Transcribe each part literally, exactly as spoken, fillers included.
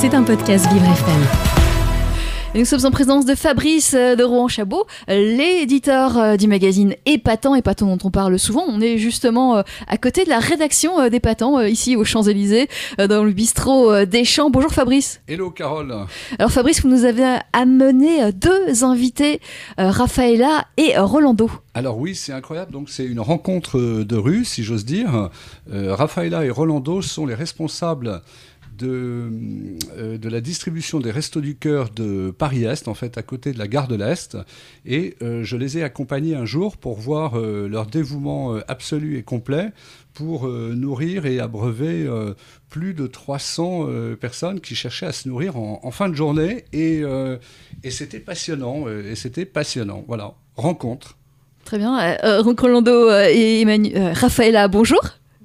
C'est un podcast Vivre F M. Et nous sommes en présence de Fabrice de Rohan-Chabot, l'éditeur du magazine Épatant, Épatant dont on parle souvent. On est justement à côté de la rédaction d'Épatant, ici aux Champs-Élysées, dans le bistrot des Champs. Bonjour Fabrice. Hello Carole. Alors Fabrice, vous nous avez amené deux invités, Raphaëla et Rolando. Alors oui, c'est incroyable. Donc c'est une rencontre de rue, si j'ose dire. Euh, Raphaëla et Rolando sont les responsables De, euh, de la distribution des Restos du Cœur de Paris-Est, en fait, à côté de la gare de l'Est. Et euh, je les ai accompagnés un jour pour voir euh, leur dévouement euh, absolu et complet pour euh, nourrir et abreuver euh, plus de trois cents euh, personnes qui cherchaient à se nourrir en, en fin de journée. Et, euh, et c'était passionnant. Euh, et c'était passionnant. Voilà, rencontre. Très bien. Euh, Rolando et Emmanuel, euh, Raphaëla, bonjour.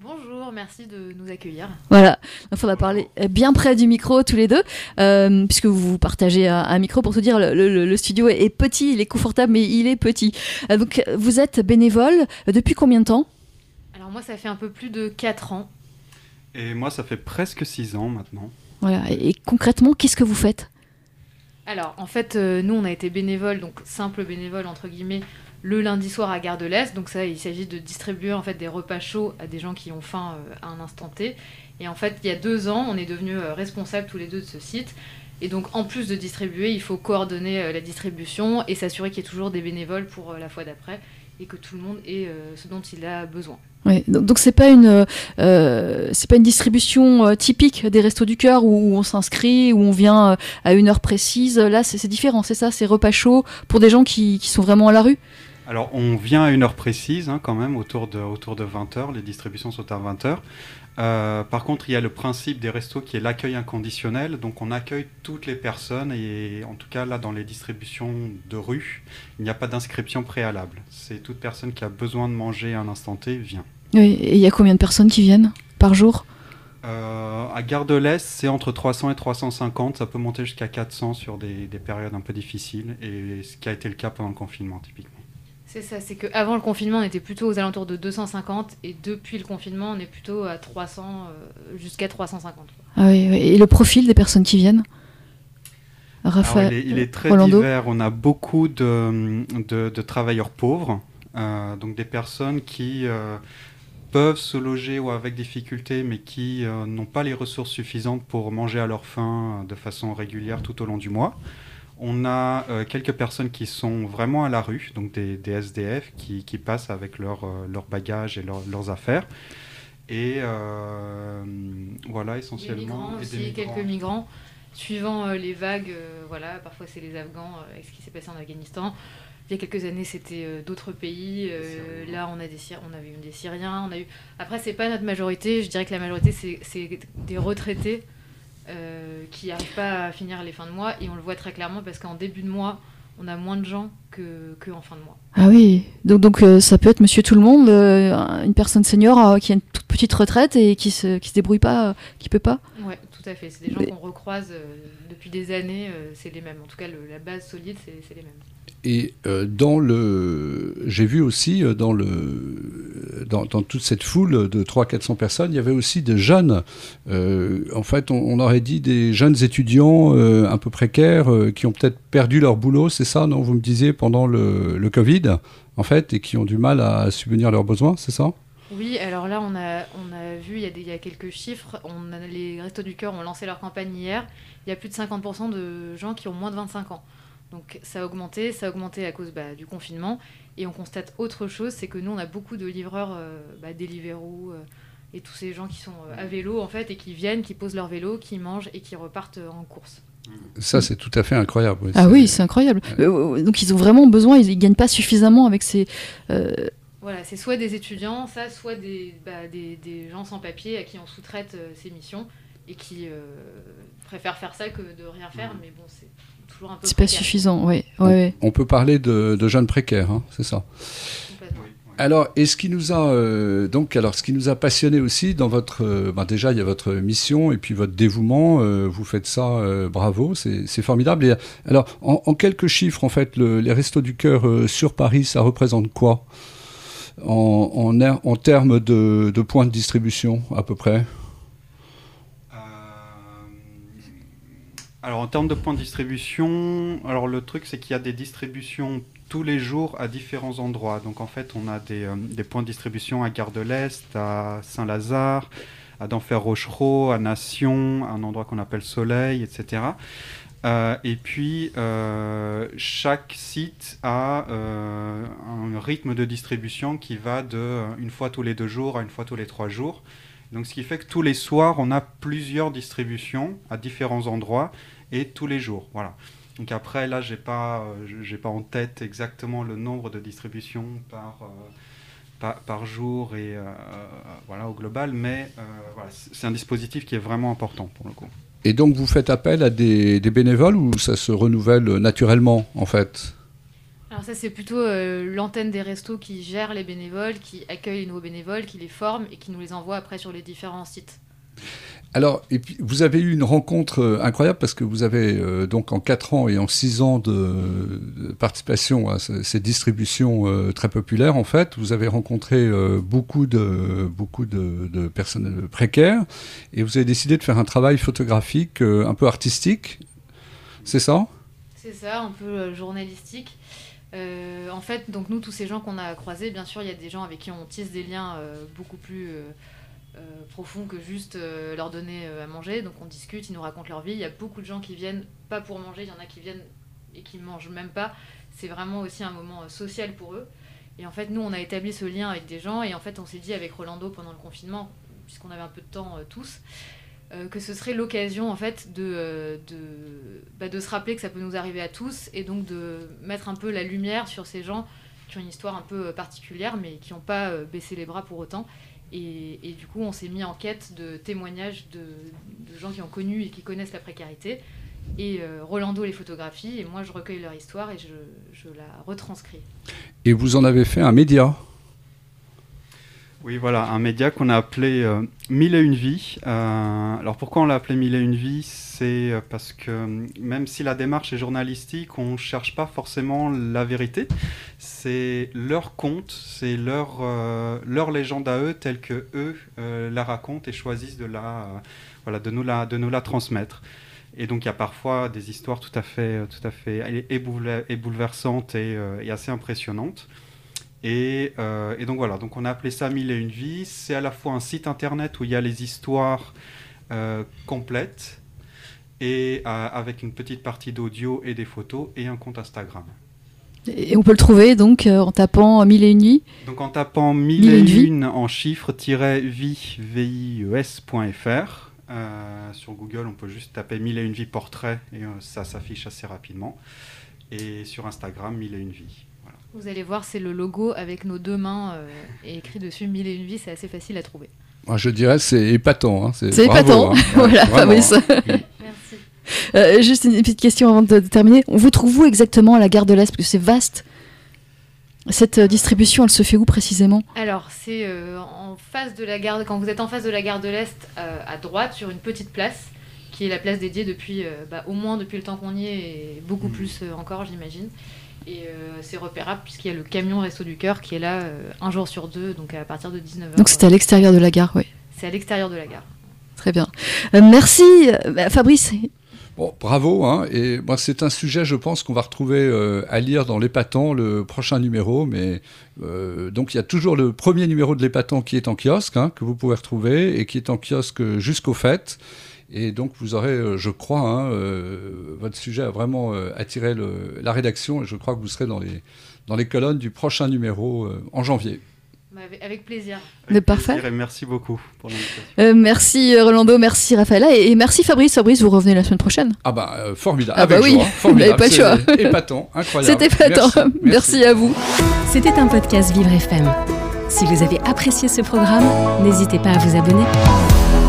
Merci de nous accueillir. Voilà, il faudra parler bien près du micro tous les deux, euh, puisque vous partagez un, un micro. Pour tout dire, le, le, le studio est petit, il est confortable, mais il est petit. Euh, donc, vous êtes bénévole depuis combien de temps ? Alors moi, ça fait un peu plus de quatre ans. Et moi, ça fait presque six ans maintenant. Voilà, et, et concrètement, qu'est-ce que vous faites ? Alors, en fait, euh, nous, on a été bénévoles, donc simple bénévole, entre guillemets, le lundi soir à Gare de l'Est. Donc ça, il s'agit de distribuer en fait des repas chauds à des gens qui ont faim euh, à un instant T. Et en fait, il y a deux ans, on est devenus euh, responsables tous les deux de ce site. Et donc, en plus de distribuer, il faut coordonner euh, la distribution et s'assurer qu'il y ait toujours des bénévoles pour euh, la fois d'après et que tout le monde ait euh, ce dont il a besoin. Oui, donc, donc c'est pas une euh, c'est pas une distribution euh, typique des Restos du Cœur où, où on s'inscrit, où on vient euh, à une heure précise. Là, c'est, c'est différent, c'est ça, c'est repas chauds pour des gens qui, qui sont vraiment à la rue. Alors, on vient à une heure précise, hein, quand même, autour de, autour de vingt heures. Les distributions sont à vingt heures. Euh, par contre, il y a le principe des restos qui est l'accueil inconditionnel. Donc, on accueille toutes les personnes. Et en tout cas, là, dans les distributions de rue, il n'y a pas d'inscription préalable. C'est toute personne qui a besoin de manger à un instant T vient. Oui, et il y a combien de personnes qui viennent par jour ? Euh, à Gare de l'Est, c'est entre trois cents et trois cent cinquante. Ça peut monter jusqu'à quatre cents sur des, des périodes un peu difficiles. Et ce qui a été le cas pendant le confinement, typiquement. C'est ça, c'est qu'avant le confinement, on était plutôt aux alentours de deux cent cinquante et depuis le confinement, on est plutôt à trois cents, euh, jusqu'à trois cent cinquante. Ah oui, oui, et le profil des personnes qui viennent ? Raphaël, Alors, il, est, il est très Rolando. divers. On a beaucoup de, de, de travailleurs pauvres, euh, donc des personnes qui euh, peuvent se loger ou avec difficulté, mais qui euh, n'ont pas les ressources suffisantes pour manger à leur faim euh, de façon régulière tout au long du mois. On a euh, quelques personnes qui sont vraiment à la rue, donc des, des S D F qui, qui passent avec leurs euh, leur bagages et leur, leurs affaires. Et euh, voilà, essentiellement. Des migrants et aussi, des migrants. quelques migrants, suivant euh, les vagues. Euh, voilà, parfois c'est les Afghans euh, avec ce qui s'est passé en Afghanistan. Il y a quelques années, c'était euh, d'autres pays. Euh, là, on a des Syr- on avait eu des Syriens. On a eu. Après, c'est pas notre majorité. Je dirais que la majorité, c'est, c'est des retraités. Euh, qui n'arrivent pas à finir les fins de mois et on le voit très clairement parce qu'en début de mois on a moins de gens que, que en fin de mois. Ah oui, donc, donc euh, ça peut être monsieur tout le monde, euh, une personne senior euh, qui a une toute petite retraite et qui se, qui se débrouille pas, euh, qui peut pas. Ouais, tout à fait, c'est des gens Mais... qu'on recroise euh, depuis des années, euh, c'est les mêmes, en tout cas le, la base solide c'est, c'est les mêmes. Et euh, dans le, j'ai vu aussi euh, dans le, dans, dans toute cette foule de trois cents à quatre cents personnes, il y avait aussi des jeunes. Euh, en fait, on, on aurait dit des jeunes étudiants euh, un peu précaires euh, qui ont peut-être perdu leur boulot, c'est ça, non ? Vous me disiez pendant le, le Covid, en fait, et qui ont du mal à subvenir leurs besoins, c'est ça ? Oui, alors là, on a, on a vu, il y a, des, il y a quelques chiffres. On a, les Restos du Cœur ont lancé leur campagne hier. Il y a plus de cinquante pour cent de gens qui ont moins de vingt-cinq ans. Donc ça a augmenté, ça a augmenté à cause bah, du confinement. Et on constate autre chose, c'est que nous, on a beaucoup de livreurs, euh, bah, Deliveroo euh, et tous ces gens qui sont euh, à vélo, en fait, et qui viennent, qui posent leur vélo, qui mangent et qui repartent en course. Ça, c'est tout à fait incroyable. Oui, ah c'est... oui, c'est incroyable. Euh, donc ils ont vraiment besoin, ils ne gagnent pas suffisamment avec ces... Euh... Voilà, c'est soit des étudiants, ça, soit des, bah, des, des gens sans papier à qui on sous-traite euh, ces missions et qui euh, préfèrent faire ça que de rien faire, mais bon, c'est toujours un peu C'est précaire. pas suffisant, oui. On, ouais. on peut parler de, de jeunes précaires, hein, c'est ça. Complètement. Alors, et ce qui nous a euh, donc, alors, ce qui nous a passionné aussi dans votre, euh, ben déjà, il y a votre mission et puis votre dévouement. Euh, vous faites ça, euh, bravo, c'est, c'est formidable. Et, alors, en, en quelques chiffres, en fait, le, les Restos du Cœur euh, sur Paris, ça représente quoi en, en, en termes de, de points de distribution, à peu près? Alors en termes de points de distribution, alors le truc c'est qu'il y a des distributions tous les jours à différents endroits. Donc en fait on a des, euh, des points de distribution à Gare de l'Est, à Saint-Lazare, à Denfert-Rochereau, à Nation, un endroit qu'on appelle Soleil, et cetera. Euh, et puis euh, chaque site a euh, un rythme de distribution qui va de euh, une fois tous les deux jours à une fois tous les trois jours. Donc ce qui fait que tous les soirs on a plusieurs distributions à différents endroits et tous les jours. Voilà. Donc après là j'ai pas euh, j'ai pas en tête exactement le nombre de distributions par euh, par, par jour et euh, voilà au global, mais euh, voilà, c'est un dispositif qui est vraiment important pour le coup. Et donc vous faites appel à des, des bénévoles ou ça se renouvelle naturellement en fait ? Alors ça c'est plutôt euh, l'antenne des restos qui gère les bénévoles, qui accueille les nouveaux bénévoles, qui les forme et qui nous les envoie après sur les différents sites. Alors, et puis, vous avez eu une rencontre euh, incroyable parce que vous avez euh, donc en quatre ans et en six ans de, de participation à ce, ces distributions euh, très populaires, en fait, vous avez rencontré euh, beaucoup de beaucoup de, de personnes précaires et vous avez décidé de faire un travail photographique euh, un peu artistique, c'est ça ? C'est ça, un peu euh, journalistique. Euh, en fait, donc nous, tous ces gens qu'on a croisés, bien sûr, il y a des gens avec qui on tisse des liens euh, beaucoup plus euh, euh, profonds que juste euh, leur donner euh, à manger. Donc on discute, ils nous racontent leur vie. Il y a beaucoup de gens qui viennent pas pour manger, il y en a qui viennent et qui mangent même pas. C'est vraiment aussi un moment euh, social pour eux. Et en fait, nous, on a établi ce lien avec des gens et en fait, on s'est dit avec Rolando pendant le confinement, puisqu'on avait un peu de temps euh, tous, Euh, que ce serait l'occasion en fait de, euh, de, bah, de se rappeler que ça peut nous arriver à tous et donc de mettre un peu la lumière sur ces gens qui ont une histoire un peu particulière mais qui n'ont pas euh, baissé les bras pour autant et, et du coup on s'est mis en quête de témoignages de, de gens qui ont connu et qui connaissent la précarité et euh, Rolando les photographie et moi je recueille leur histoire et je, je la retranscris. Et vous en avez fait un média ? Oui, voilà, un média qu'on a appelé euh, Mille et une vies. Euh, alors pourquoi on l'a appelé Mille et une vies ? C'est parce que même si la démarche est journalistique, on ne cherche pas forcément la vérité. C'est leur conte, c'est leur, euh, leur légende à eux, telle qu'eux euh, la racontent et choisissent de, la, euh, voilà, de, nous la, de nous la transmettre. Et donc il y a parfois des histoires tout à fait, tout à fait ébouleversantes et, euh, et assez impressionnantes. Et, euh, et donc voilà, donc on a appelé ça Mille et une vies. C'est à la fois un site internet où il y a les histoires euh, complètes et euh, avec une petite partie d'audio et des photos et un compte Instagram. Et on peut le trouver donc euh, en tapant Mille et une vies. Donc en tapant Mille et une en chiffres vie point f r. Euh, sur Google, on peut juste taper Mille et une vies portrait et euh, ça s'affiche assez rapidement. Et sur Instagram, Mille et une vies. Vous allez voir, c'est le logo avec nos deux mains euh, et écrit dessus Mille et une vies, c'est assez facile à trouver. Moi, je dirais c'est épatant. Hein. C'est, c'est bravo, épatant, hein. Voilà, ouais, Fabrice. Hein. Merci. Euh, juste une petite question avant de, de terminer. On vous trouve où exactement à la Gare de l'Est ? Parce que c'est vaste. Cette euh, distribution, elle se fait où précisément ? Alors, c'est euh, en face de la gare, quand vous êtes en face de la Gare de l'Est, euh, à droite, sur une petite place, qui est la place dédiée depuis, euh, bah, au moins depuis le temps qu'on y est, et beaucoup plus euh, encore, j'imagine. Et euh, c'est repérable puisqu'il y a le camion Resto du Cœur qui est là euh, un jour sur deux, donc à partir de dix-neuf heures. Donc c'est à l'extérieur de la gare, oui. C'est à l'extérieur de la gare. Très bien. Euh, merci, euh, Fabrice. Bon, bravo. Hein, et moi, c'est un sujet, je pense, qu'on va retrouver euh, à lire dans l'Épatant, le prochain numéro. Mais euh, donc, il y a toujours le premier numéro de l'Épatant qui est en kiosque, hein, que vous pouvez retrouver et qui est en kiosque jusqu'aux fêtes. Et donc, vous aurez, euh, je crois, hein, euh, votre sujet a vraiment euh, attiré le, la rédaction et je crois que vous serez dans les, dans les colonnes du prochain numéro euh, en janvier. Bah, avec, avec plaisir. Avec parfait. Plaisir et merci beaucoup pour l'invitation. Euh, merci Rolando, merci Raphaëla et, et merci Fabrice. Fabrice, vous revenez la semaine prochaine. Ah bah, euh, formidable. Ah bah avec oui, joie, formidable. vous n'avez pas le choix. C'est épatant, incroyable. C'est épatant. Merci, merci. merci à vous. C'était un podcast Vivre F M. Si vous avez apprécié ce programme, n'hésitez pas à vous abonner.